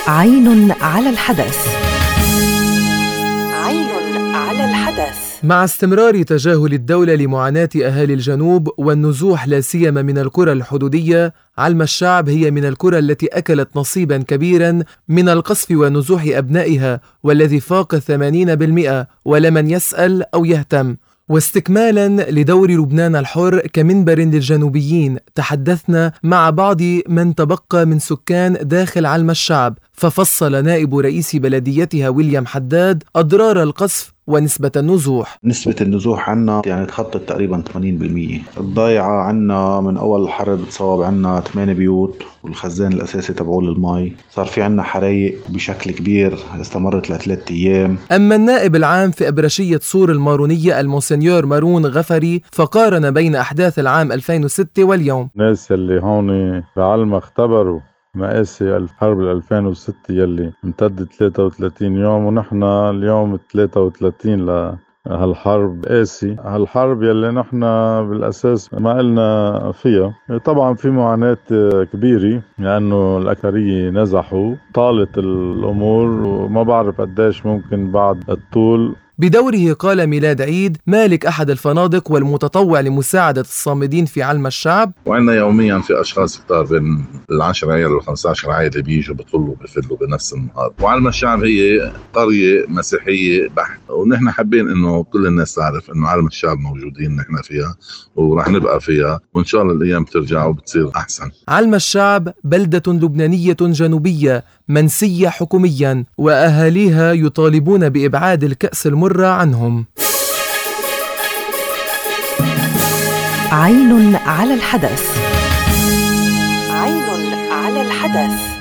عين على الحدث. عين على الحدث. مع استمرار تجاهل الدولة لمعاناة أهالي الجنوب والنزوح لا سيما من القرى الحدودية، علم الشعب هي من القرى التي أكلت نصيبا كبيرا من القصف ونزوح أبنائها، والذي فاق 80%، ولمن يسأل أو يهتم. واستكمالا لدور لبنان الحر كمنبر للجنوبيين، تحدثنا مع بعض من تبقى من سكان داخل علم الشعب، ففصل نائب رئيس بلديتها ويليام حداد أضرار القصف ونسبة النزوح. نسبة النزوح عنا يعني تخطط تقريبا 80%. الضيعة عنا من أول الحرب تصاب عنا 8 بيوت والخزان الأساسي تبعول الماء. صار في عنا حرايق بشكل كبير استمرت ل3 أيام. أما النائب العام في أبرشية صور المارونية المونسنيور مارون غفري فقارن بين أحداث العام 2006 واليوم. الناس اللي هون بعلم اختبروا مقاسي الحرب 2006 يلي امتدت 33 يوم، ونحن اليوم 33 هالحرب قاسي. هالحرب يلي نحن بالأساس ما قلنا فيها. طبعا في معاناة كبيرة لأنه الأكرية نزحوا، طالت الأمور وما بعرف قديش ممكن بعد الطول. بدوره قال ميلاد عيد مالك أحد الفنادق والمتطوع لمساعدة الصامدين في علم الشعب: وعندنا يوميا في أشخاص كتار بين 10 عائلة و15 عائلة بيجوا بيطلوا بفلوا بنفس النهار. وعلم الشعب هي قرية مسيحية بحت، ونحن حابين إنه كل الناس تعرف إنه علم الشعب موجودين نحن فيها ورح نبقى فيها، وإن شاء الله الأيام ترجع وبتصير أحسن. علم الشعب بلدة لبنانية جنوبية منسية حكوميا، وأهاليها يطالبون بإبعاد الكأس المرة عنهم. عين على الحدث. عين على الحدث.